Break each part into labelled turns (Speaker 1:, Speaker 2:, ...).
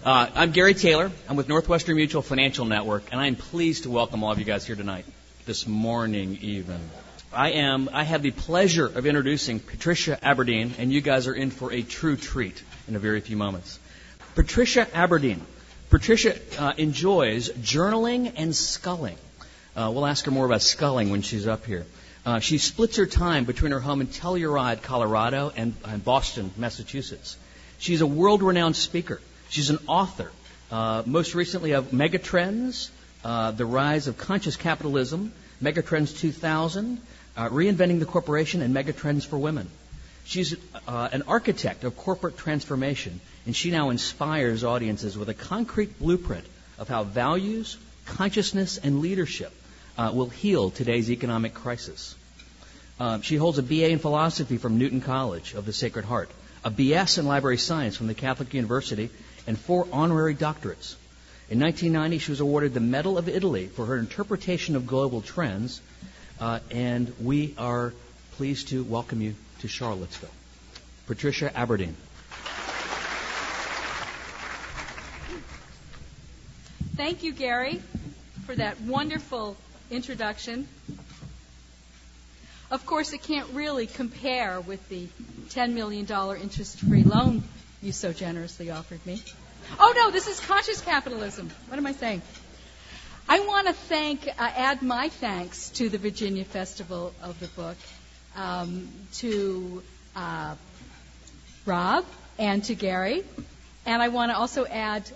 Speaker 1: I'm Gary Taylor. I'm with Northwestern Mutual Financial Network, and I'm pleased to welcome all of you guys here tonight, this morning even. I have the pleasure of introducing Patricia Aberdeen, and you guys are in for a true treat in a very few moments. Patricia Aberdeen. Patricia enjoys journaling and sculling. We'll ask her more about sculling when she's up here. She splits her time between her home in Telluride, Colorado, and Boston, Massachusetts. She's a world-renowned speaker. She's an author, most recently of Megatrends, The Rise of Conscious Capitalism, Megatrends 2000, Reinventing the Corporation, and Megatrends for Women. She's an architect of corporate transformation, and she now inspires audiences with a concrete blueprint of how values, consciousness, and leadership will heal today's economic crisis. She holds a BA in philosophy from Newton College of the Sacred Heart, a BS in library science from the Catholic University, and 4 honorary doctorates. In 1990, she was awarded the Medal of Italy for her interpretation of global trends, and we are pleased to welcome you to Charlottesville. Patricia Aberdeen.
Speaker 2: Thank you, Gary, for that wonderful introduction. Of course, it can't really compare with the $10 million interest-free loan you so generously offered me. Oh, no, this is conscious capitalism. What am I saying? I want to add my thanks to the Virginia Festival of the Book, to Rob and to Gary. And I want to also add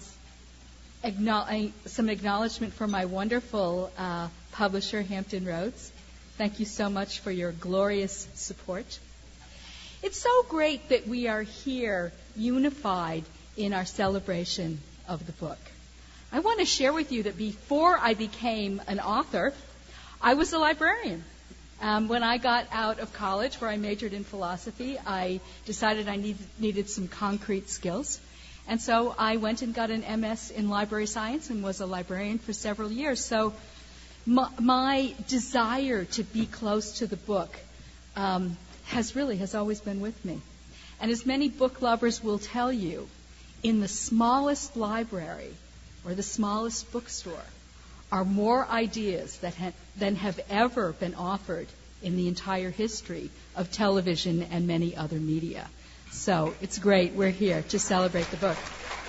Speaker 2: some acknowledgement for my wonderful publisher, Hampton Roads. Thank you so much for your glorious support. It's so great that we are here unified in our celebration of the book. I want to share with you that before I became an author, I was a librarian. When I got out of college, where I majored in philosophy, I decided I needed some concrete skills. And so I went and got an MS in library science and was a librarian for several years. So my desire to be close to the book has always been with me. And as many book lovers will tell you, in the smallest library or the smallest bookstore are more ideas than have ever been offered in the entire history of television and many other media. So it's great. We're here to celebrate the book.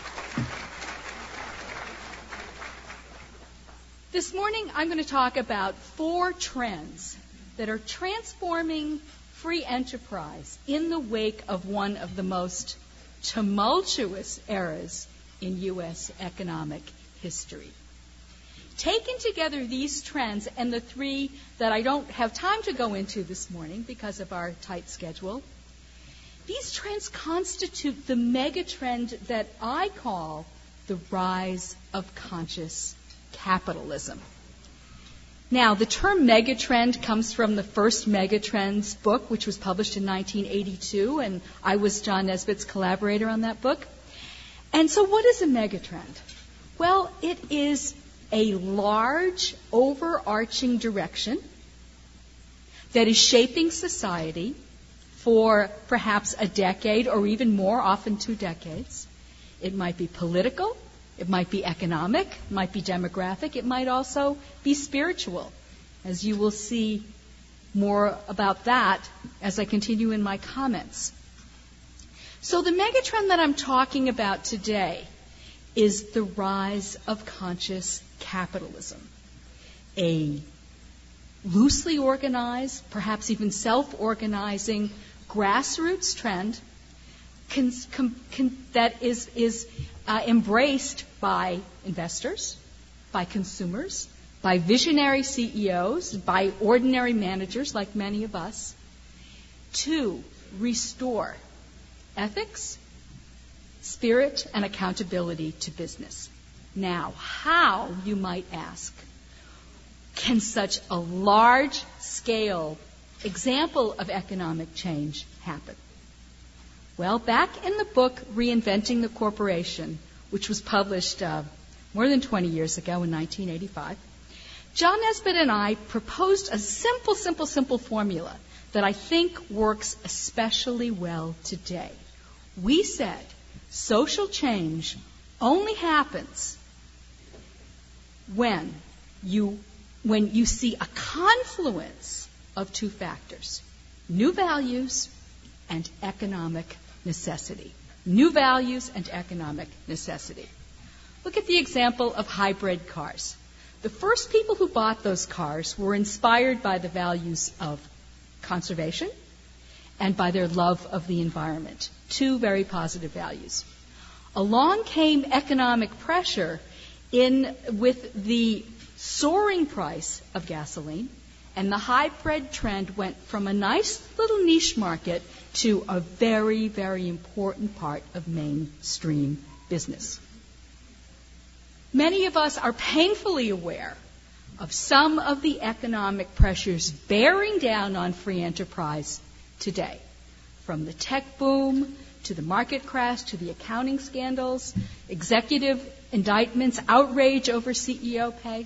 Speaker 2: This morning, I'm going to talk about 4 trends that are transforming free enterprise in the wake of one of the most tumultuous eras in U.S. economic history. Taken together, these trends and the 3 that I don't have time to go into this morning because of our tight schedule, these trends constitute the megatrend that I call the rise of conscious capitalism. Now, the term megatrend comes from the first Megatrends book, which was published in 1982, and I was John Nesbitt's collaborator on that book. And so what is a megatrend? Well, it is a large, overarching direction that is shaping society for perhaps a decade or even more, often 2 decades. It might be political, it might be economic, it might be demographic, it might also be spiritual, as you will see more about that as I continue in my comments. So the megatrend that I'm talking about today is the rise of conscious capitalism, a loosely organized, perhaps even self-organizing grassroots trend that is embraced by investors, by consumers, by visionary CEOs, by ordinary managers like many of us, to restore ethics, spirit, and accountability to business. Now, how, you might ask, can such a large-scale example of economic change happen? Well, back in the book Reinventing the Corporation, which was published more than 20 years ago in 1985, John Nesbitt and I proposed a simple formula that I think works especially well today. We said social change only happens when you see a confluence of two factors: new values and economic necessity. New values and economic necessity. Look at the example of hybrid cars. The first people who bought those cars were inspired by the values of conservation and by their love of the environment. Two very positive values. Along came economic pressure with the soaring price of gasoline, and the hybrid trend went from a nice little niche market to a very, very important part of mainstream business. Many of us are painfully aware of some of the economic pressures bearing down on free enterprise today, from the tech boom to the market crash to the accounting scandals, executive indictments, outrage over CEO pay.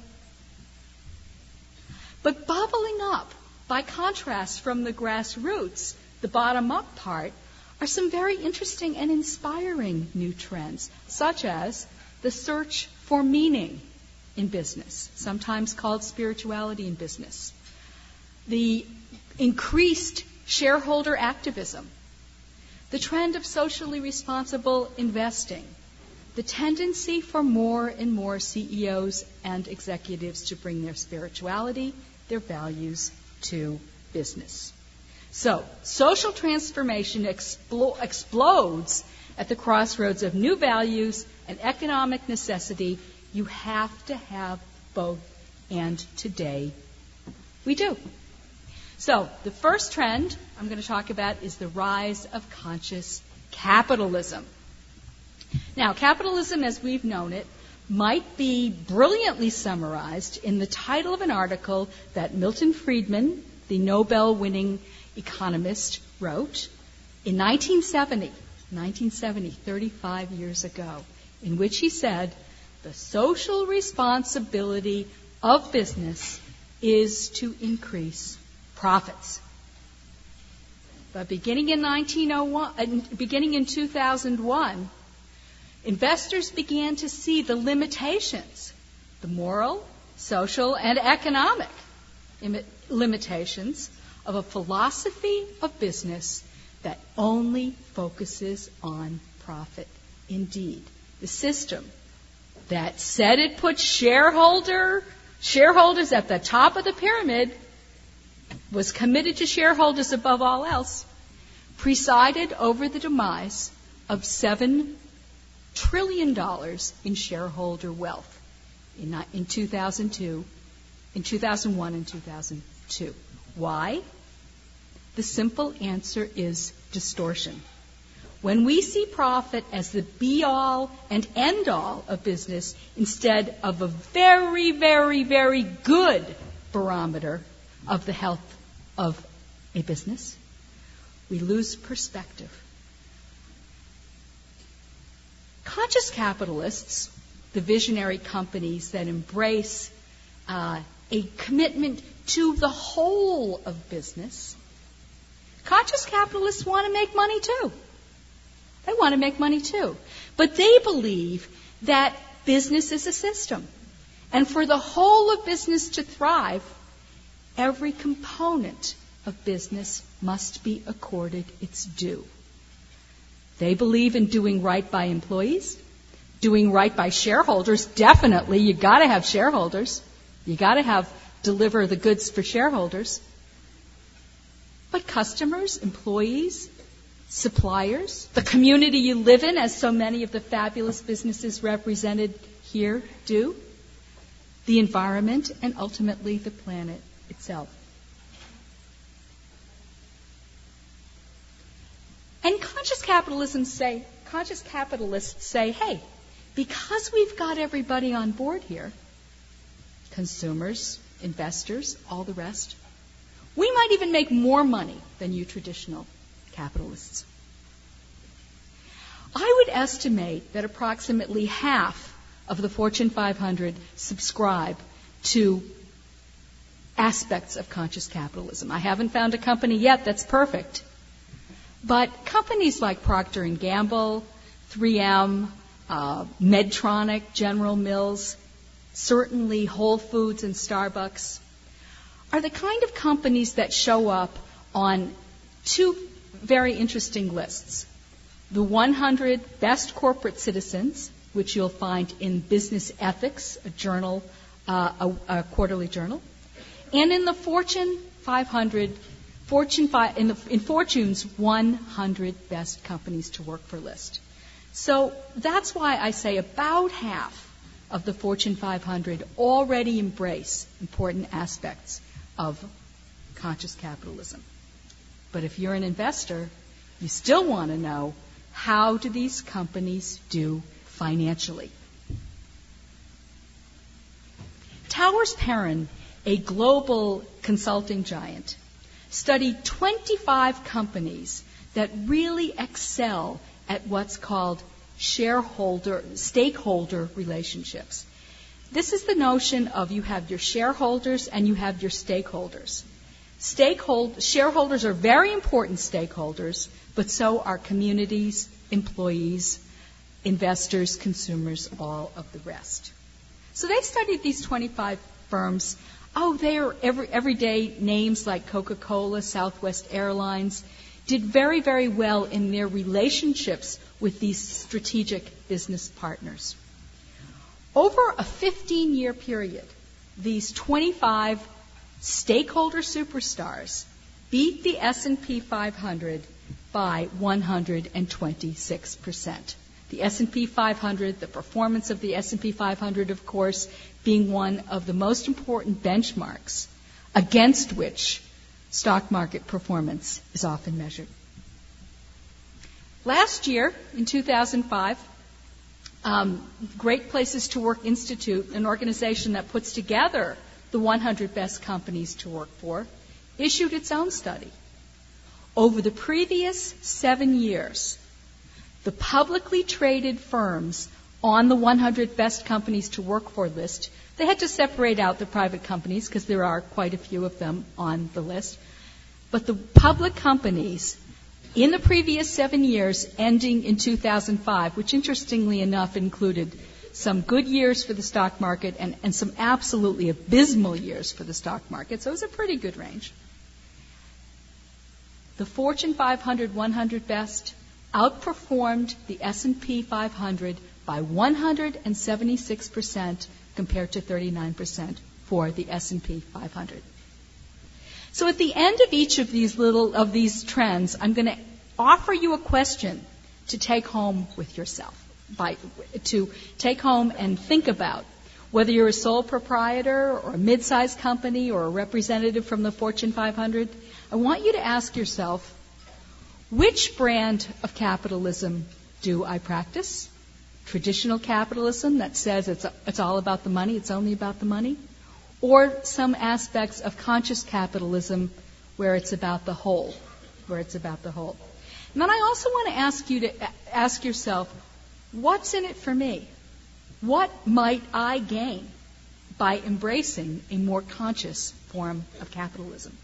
Speaker 2: But bubbling up, by contrast, from the grassroots, the bottom-up part, are some very interesting and inspiring new trends, such as the search for meaning in business, sometimes called spirituality in business, the increased shareholder activism, the trend of socially responsible investing, the tendency for more and more CEOs and executives to bring their spirituality, their values to business. So, social transformation explodes at the crossroads of new values and economic necessity. You have to have both, and today we do. So, the first trend I'm going to talk about is the rise of conscious capitalism. Now, capitalism as we've known it might be brilliantly summarized in the title of an article that Milton Friedman, the Nobel-winning economist, wrote in 1970, 35 years ago, in which he said, "The social responsibility of business is to increase profits." But beginning in 2001, investors began to see the limitations, the moral, social, and economic limitations of a philosophy of business that only focuses on profit. Indeed, the system that said it put shareholders at the top of the pyramid, was committed to shareholders above all else, presided over the demise of $7 trillion in shareholder wealth in 2001 and 2002. Why? The simple answer is distortion. When we see profit as the be-all and end-all of business instead of a very, very, very good barometer of the health of a business, we lose perspective. Conscious capitalists, the visionary companies that embrace a commitment to the whole of business, conscious capitalists want to make money too. They want to make money too. But they believe that business is a system. And for the whole of business to thrive, every component of business must be accorded its due. They believe in doing right by employees, doing right by shareholders. Definitely, you've got to have shareholders. You've got to deliver the goods for shareholders. But customers, employees, suppliers, the community you live in, as so many of the fabulous businesses represented here do, the environment, and ultimately the planet itself. And conscious capitalists say, hey, because we've got everybody on board here, consumers, investors, all the rest, we might even make more money than you traditional capitalists. I would estimate that approximately half of the Fortune 500 subscribe to aspects of conscious capitalism. I haven't found a company yet that's perfect. But companies like Procter & Gamble, 3M, Medtronic, General Mills, certainly Whole Foods and Starbucks, are the kind of companies that show up on two very interesting lists. The 100 Best Corporate Citizens, which you'll find in Business Ethics, a journal, a quarterly journal, and in the Fortune 500, in Fortune's 100 Best Companies to Work For list. So that's why I say about half of the Fortune 500 already embrace important aspects of conscious capitalism. But if you're an investor, you still want to know, how do these companies do financially? Towers Perrin, a global consulting giant, studied 25 companies that really excel at what's called stakeholder relationships. This is the notion of you have your shareholders and you have your stakeholders. Shareholders are very important stakeholders, but so are communities, employees, investors, consumers, all of the rest. So they studied these 25 firms. Oh, they are everyday names like Coca-Cola, Southwest Airlines, did very, very well in their relationships with these strategic business partners. Over a 15-year period, these 25 stakeholder superstars beat the S&P 500 by 126%. The S&P 500, the performance of the S&P 500, of course, being one of the most important benchmarks against which stock market performance is often measured. Last year, in 2005, Great Places to Work Institute, an organization that puts together the 100 best companies to work for, issued its own study. Over the previous 7 years, the publicly traded firms on the 100 best companies to work for list, they had to separate out the private companies because there are quite a few of them on the list. But the public companies in the previous 7 years, ending in 2005, which interestingly enough included some good years for the stock market and some absolutely abysmal years for the stock market, so it was a pretty good range. The Fortune 500 100 best outperformed the S&P 500 by 176% compared to 39% for the S&P 500. So at the end of each of these trends, I'm going to offer you a question to take home with yourself, to take home and think about. Whether you're a sole proprietor or a mid-sized company or a representative from the Fortune 500, I want you to ask yourself, which brand of capitalism do I practice? Traditional capitalism that says it's all about the money, it's only about the money? Or some aspects of conscious capitalism where it's about the whole, And then I also want to ask you to ask yourself, what's in it for me? What might I gain by embracing a more conscious form of capitalism?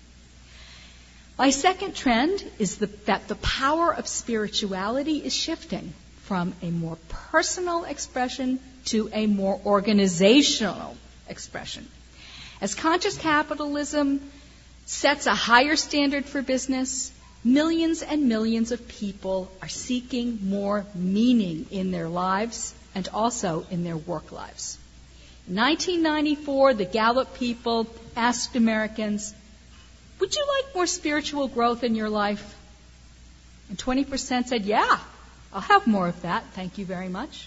Speaker 2: My second trend is that the power of spirituality is shifting from a more personal expression to a more organizational expression. As conscious capitalism sets a higher standard for business, millions and millions of people are seeking more meaning in their lives and also in their work lives. In 1994, the Gallup people asked Americans, would you like more spiritual growth in your life? And 20% said, yeah, I'll have more of that, thank you very much.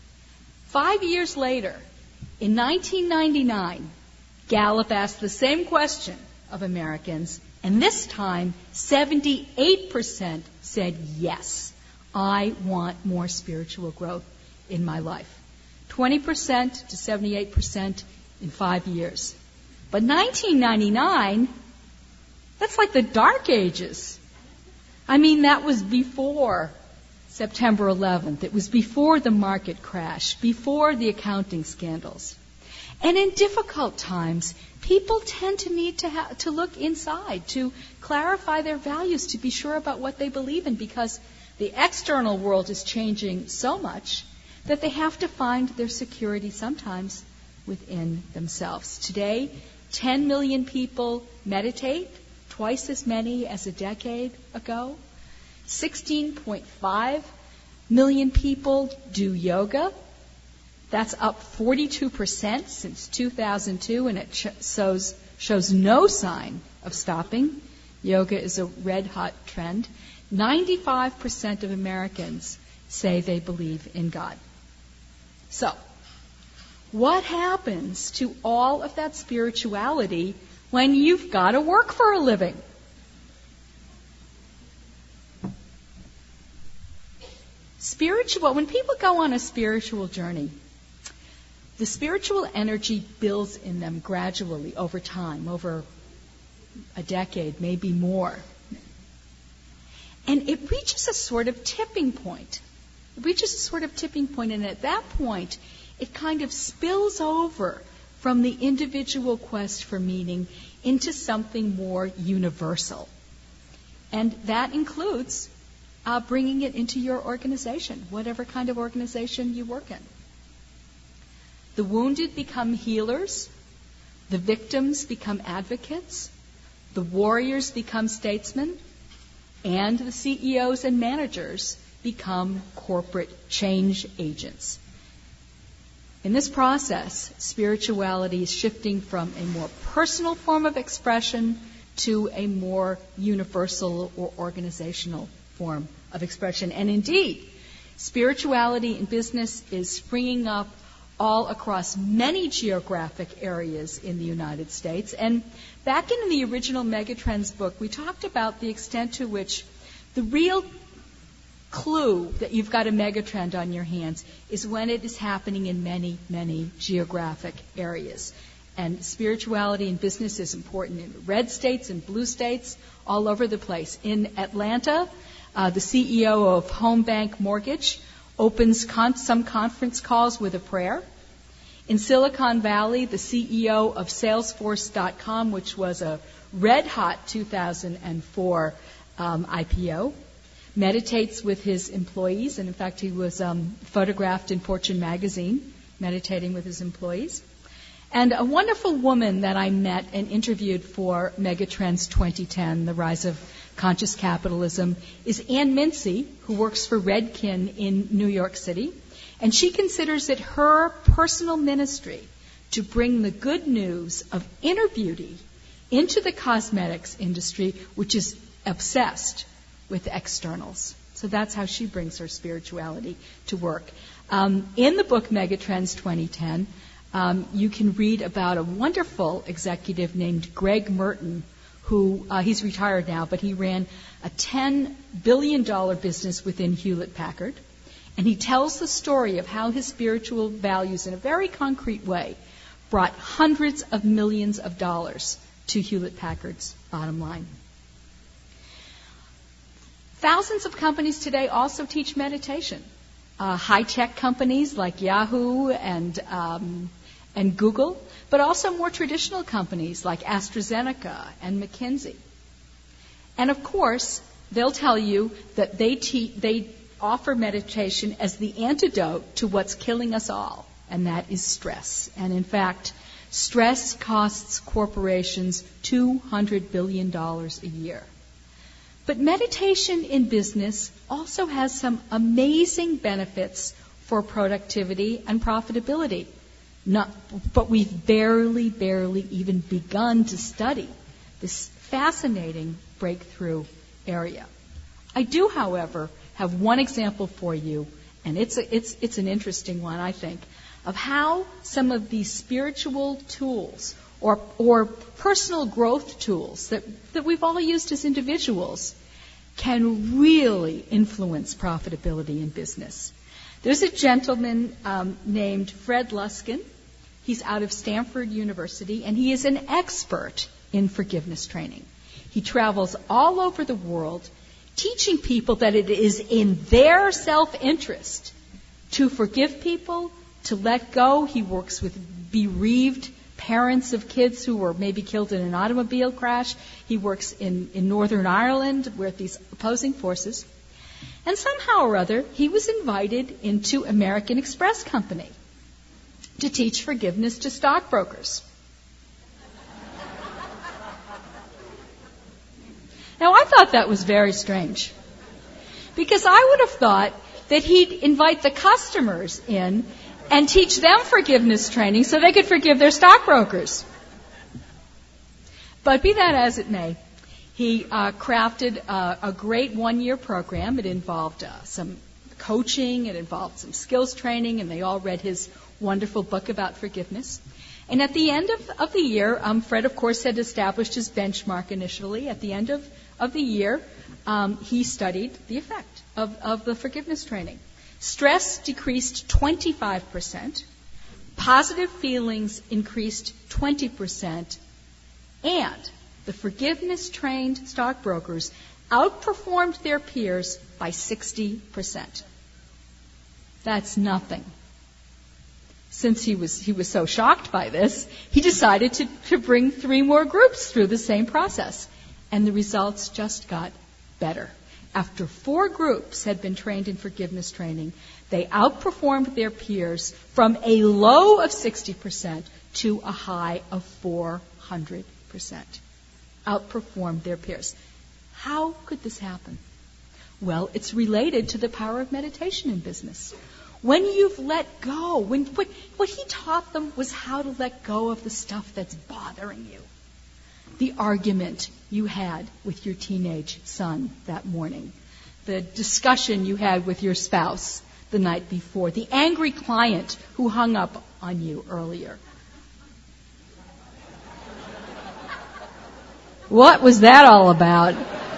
Speaker 2: 5 years later, in 1999, Gallup asked the same question of Americans, and this time 78% said, yes, I want more spiritual growth in my life. 20% to 78% in 5 years. But 1999, that's like the Dark Ages. I mean, that was before September 11th. It was before the market crash, before the accounting scandals. And in difficult times, people tend to need to look inside, to clarify their values, to be sure about what they believe in, because the external world is changing so much that they have to find their security sometimes within themselves. Today, 10 million people meditate, twice as many as a decade ago. 16.5 million people do yoga. That's up 42% since 2002, and it shows no sign of stopping. Yoga is a red-hot trend. 95% of Americans say they believe in God. So, what happens to all of that spirituality when you've got to work for a living? When people go on a spiritual journey, the spiritual energy builds in them gradually over time, over a decade, maybe more. And it reaches a sort of tipping point. And at that point, it kind of spills over from the individual quest for meaning into something more universal. And that includes bringing it into your organization, whatever kind of organization you work in. The wounded become healers. The victims become advocates. The warriors become statesmen. And the CEOs and managers become corporate change agents. In this process, spirituality is shifting from a more personal form of expression to a more universal or organizational form of expression. And indeed, spirituality in business is springing up all across many geographic areas in the United States. And back in the original Megatrends book, we talked about the extent to which the real clue that you've got a megatrend on your hands is when it is happening in many, many geographic areas. And spirituality in business is important in red states and blue states, all over the place. In Atlanta, the CEO of Home Bank Mortgage opens some conference calls with a prayer. In Silicon Valley, the CEO of Salesforce.com, which was a red-hot 2004 IPO, meditates with his employees. And in fact, he was photographed in Fortune magazine, meditating with his employees. And a wonderful woman that I met and interviewed for Megatrends 2010, The Rise of Conscious Capitalism, is Ann Mincy, who works for Redken in New York City. And she considers it her personal ministry to bring the good news of inner beauty into the cosmetics industry, which is obsessed with externals. So that's how she brings her spirituality to work. In the book Megatrends 2010, you can read about a wonderful executive named Greg Merton, who he's retired now, but he ran a $10 billion business within Hewlett-Packard. And he tells the story of how his spiritual values, in a very concrete way, brought hundreds of millions of dollars to Hewlett-Packard's bottom line. Thousands of companies today also teach meditation. High-tech companies like Yahoo and Google, but also more traditional companies like AstraZeneca and McKinsey. And of course, they'll tell you that they offer meditation as the antidote to what's killing us all, and that is stress. And in fact, stress costs corporations $200 billion a year. But meditation in business also has some amazing benefits for productivity and profitability. But we've barely even begun to study this fascinating breakthrough area. I do, however, have one example for you, and it's an interesting one, I think, of how some of these spiritual tools or personal growth tools that we've all used as individuals can really influence profitability in business. There's a gentleman named Fred Luskin. He's out of Stanford University, and he is an expert in forgiveness training. He travels all over the world teaching people that it is in their self-interest to forgive people, to let go. He works with bereaved parents of kids who were maybe killed in an automobile crash. He works in Northern Ireland with these opposing forces. And somehow or other, he was invited into American Express Company to teach forgiveness to stockbrokers. Now, I thought that was very strange, because I would have thought that he'd invite the customers in and teach them forgiveness training so they could forgive their stockbrokers. But be that as it may, he crafted a great one-year program. It involved some coaching, it involved some skills training, and they all read his wonderful book about forgiveness. And at the end of the year, Fred, of course, had established his benchmark initially. At the end of the year, he studied the effect of the forgiveness training. Stress decreased 25%, positive feelings increased 20%, and the forgiveness-trained stockbrokers outperformed their peers by 60%. That's nothing. Since he was so shocked by this, he decided to bring 3 more groups through the same process. And the results just got better. After 4 groups had been trained in forgiveness training, they outperformed their peers from a low of 60% to a high of 400%. Outperformed their peers. How could this happen? Well, it's related to the power of meditation in business. When you've let go, what he taught them was how to let go of the stuff that's bothering you. The argument you had with your teenage son that morning, the discussion you had with your spouse the night before, the angry client who hung up on you earlier. What was that all about?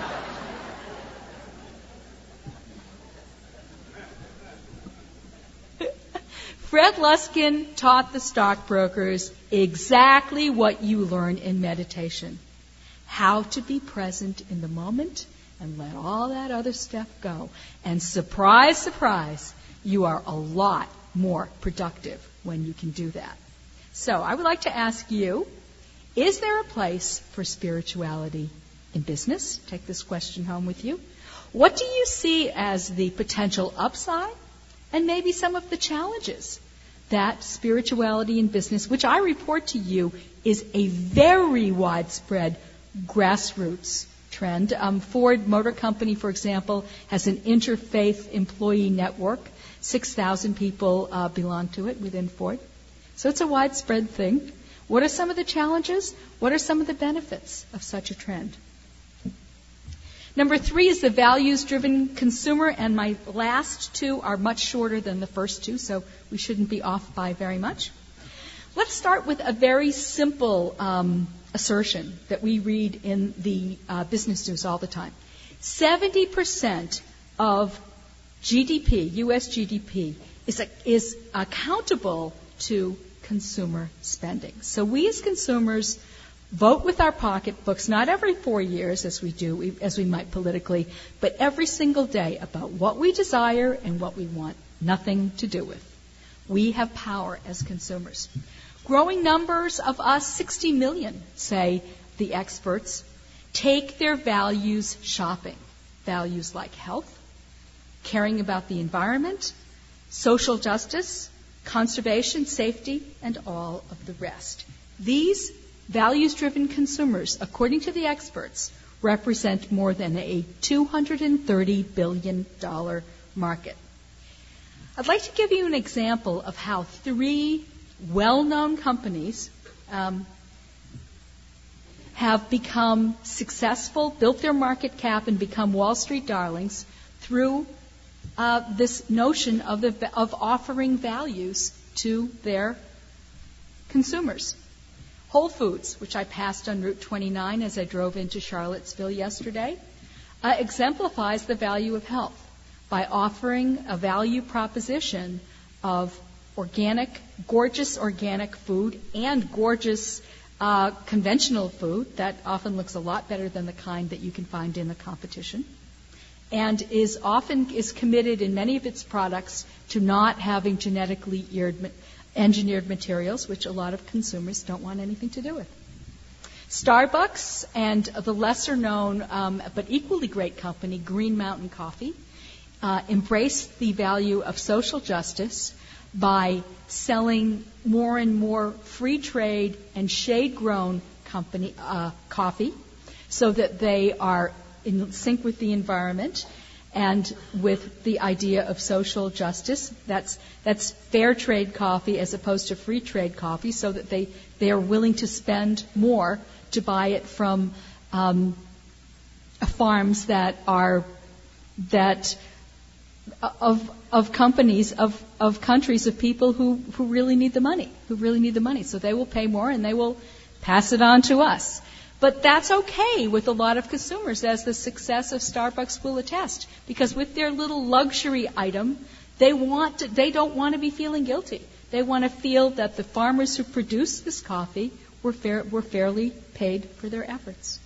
Speaker 2: Fred Luskin taught the stockbrokers exactly what you learn in meditation. How to be present in the moment and let all that other stuff go. And surprise, surprise, you are a lot more productive when you can do that. So I would like to ask you, is there a place for spirituality in business? Take this question home with you. What do you see as the potential upside and maybe some of the challenges that spirituality in business, which I report to you, is a very widespread grassroots trend. Ford Motor Company, for example, has an interfaith employee network. 6,000 people belong to it within Ford. So it's a widespread thing. What are some of the challenges? What are some of the benefits of such a trend? Number 3 is the values-driven consumer, and my last 2 are much shorter than the first 2, so we shouldn't be off by very much. Let's start with a very simple assertion that we read in the business news all the time. 70% of GDP, U.S. GDP, is accountable to consumer spending. So we as consumers vote with our pocketbooks, not every 4 years as we might politically, but every single day about what we desire and what we want nothing to do with. We have power as consumers. Growing numbers of us, 60 million, say the experts, take their values shopping. Values like health, caring about the environment, social justice, conservation, safety, and all of the rest. These values-driven consumers, according to the experts, represent more than a $230 billion market. I'd like to give you an example of how 3 well-known companies have become successful, built their market cap, and become Wall Street darlings through this notion of offering values to their consumers. Whole Foods, which I passed on Route 29 as I drove into Charlottesville yesterday, exemplifies the value of health by offering a value proposition of gorgeous organic food and gorgeous conventional food that often looks a lot better than the kind that you can find in the competition, and is committed in many of its products to not having genetically engineered materials, which a lot of consumers don't want anything to do with. Starbucks and the lesser-known but equally great company, Green Mountain Coffee, embrace the value of social justice by selling more and more free trade and shade-grown coffee so that they are in sync with the environment and with the idea of social justice. That's fair trade coffee as opposed to free trade coffee, so that they are willing to spend more to buy it from farms that are of companies of countries of people who really need the money. So they will pay more and they will pass it on to us. But that's okay with a lot of consumers, as the success of Starbucks will attest, because with their little luxury item, they don't want to be feeling guilty. They want to feel that the farmers who produce this coffee were fairly paid for their efforts.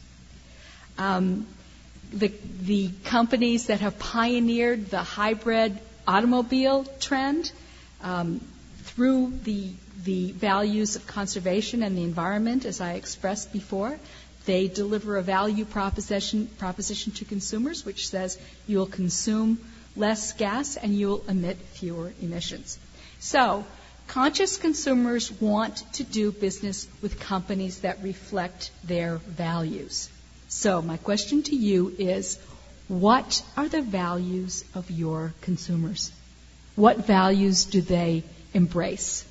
Speaker 2: The companies that have pioneered the hybrid automobile trend through the values of conservation and the environment, as I expressed before, they deliver a value proposition to consumers, which says you'll consume less gas and you'll emit fewer emissions. So, conscious consumers want to do business with companies that reflect their values. So, my question to you is, what are the values of your consumers? What values do they embrace?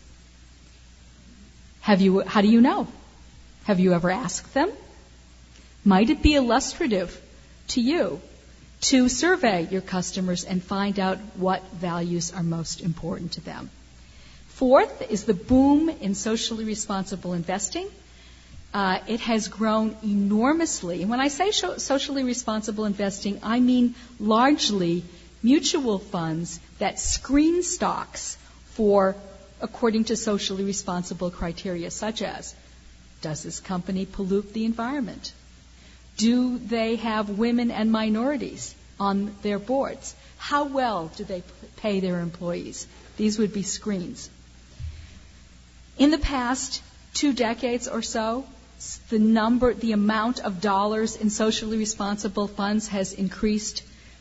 Speaker 2: How do you know? Have you ever asked them? Might it be illustrative to you to survey your customers and find out what values are most important to them? Fourth is the boom in socially responsible investing. It has grown enormously. And when I say socially responsible investing, I mean largely mutual funds that screen stocks according to socially responsible criteria, such as, does this company pollute the environment? Do they have women and minorities on their boards? How well do they pay their employees? These would be screens. In the past 2 decades or so, the amount of dollars in socially responsible funds has increased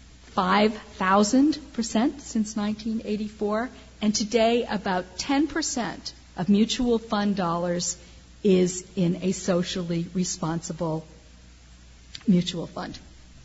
Speaker 2: 5,000% since 1984, and today about 10% of mutual fund dollars is in a socially responsible mutual fund.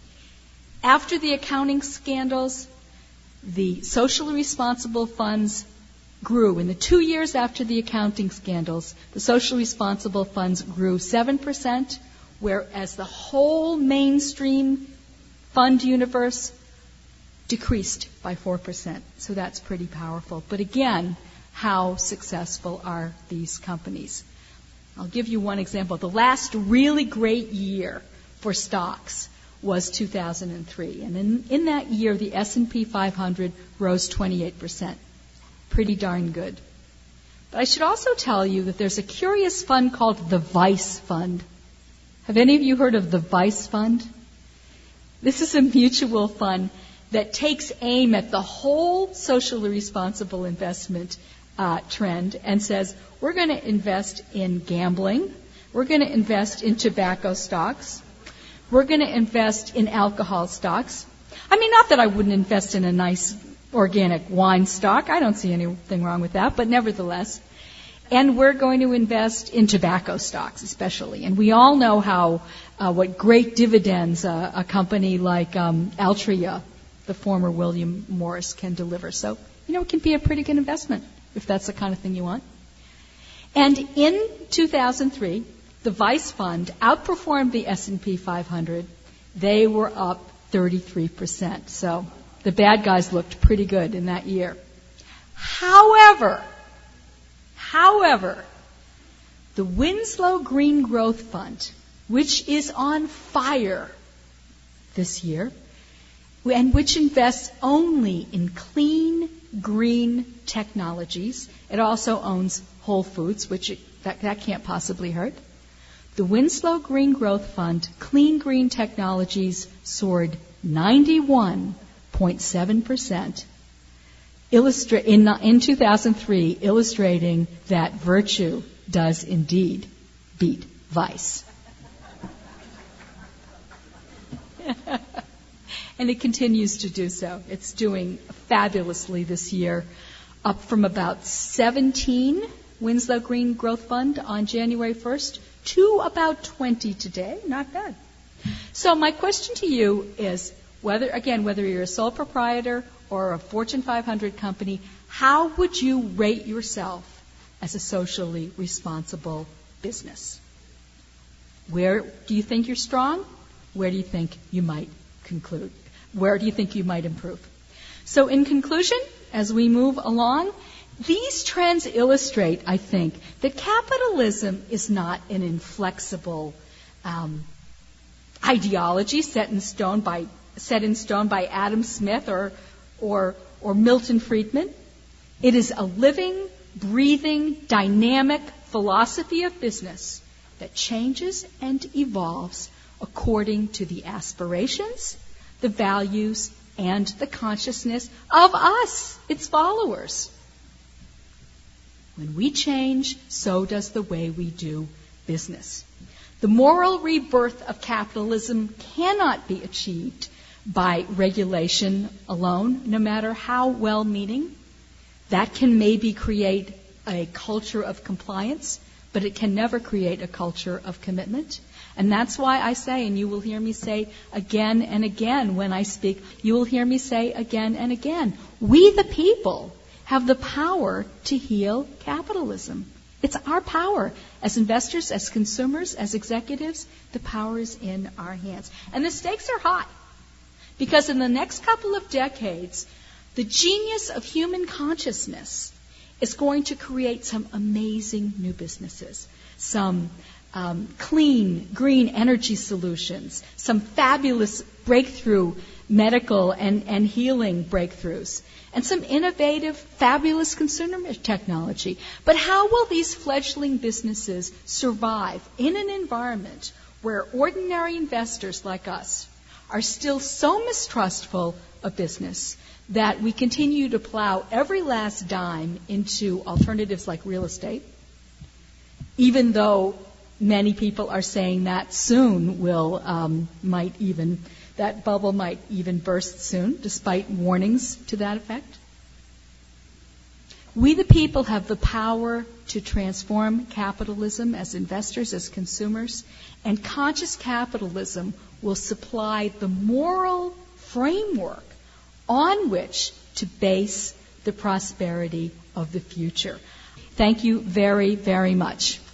Speaker 2: After the accounting scandals, the socially responsible funds grew. In the 2 years after the accounting scandals, the socially responsible funds grew 7%, whereas the whole mainstream fund universe decreased by 4%. So that's pretty powerful. But again, how successful are these companies? I'll give you one example. The last really great year for stocks was 2003. And in that year, the S&P 500 rose 28%. Pretty darn good. But I should also tell you that there's a curious fund called the Vice Fund. Have any of you heard of the Vice Fund? This is a mutual fund that takes aim at the whole socially responsible investment trend and says, we're going to invest in gambling, we're going to invest in tobacco stocks, we're going to invest in alcohol stocks. I mean, not that I wouldn't invest in a nice organic wine stock. I don't see anything wrong with that, but nevertheless. And we're going to invest in tobacco stocks especially. And we all know what great dividends a company like Altria, the former William Morris, can deliver. So, it can be a pretty good investment if that's the kind of thing you want. And in 2003, the Vice Fund outperformed the S&P 500. They were up 33%. So the bad guys looked pretty good in that year. However, the Winslow Green Growth Fund, which is on fire this year, and which invests only in clean, green technologies. It also owns Whole Foods, which that can't possibly hurt. The Winslow Green Growth Fund, clean green technologies, soared 91.7% in 2003, illustrating that virtue does indeed beat vice. And it continues to do so. It's doing fabulously this year, up from about 17 Winslow Green Growth Fund on January 1st to about 20 today. Not bad. So my question to you is, whether you're a sole proprietor or a Fortune 500 company, how would you rate yourself as a socially responsible business? Where do you think you're strong? Where do you think you might conclude? Where do you think you might improve? So in conclusion, as we move along, these trends illustrate, I think, that capitalism is not an inflexible ideology set in stone by Adam Smith or Milton Friedman. It is a living, breathing, dynamic philosophy of business that changes and evolves according to the aspirations, the values, and the consciousness of us, its followers. When we change, so does the way we do business. The moral rebirth of capitalism cannot be achieved by regulation alone, no matter how well-meaning. That can maybe create a culture of compliance, but it can never create a culture of commitment. And that's why I say, and you will hear me say again and again when I speak, you will hear me say again and again, we the people have the power to heal capitalism. It's our power. As investors, as consumers, as executives, the power is in our hands. And the stakes are high. Because in the next couple of decades, the genius of human consciousness is going to create some amazing new businesses. Some clean, green energy solutions. Some fabulous breakthrough medical and healing breakthroughs. And some innovative, fabulous consumer technology. But how will these fledgling businesses survive in an environment where ordinary investors like us are still so mistrustful of business that we continue to plow every last dime into alternatives like real estate, even though many people are saying that soon that bubble might even burst soon, despite warnings to that effect. We the people have the power to transform capitalism as investors, as consumers, and conscious capitalism will supply the moral framework on which to base the prosperity of the future. Thank you very, very much.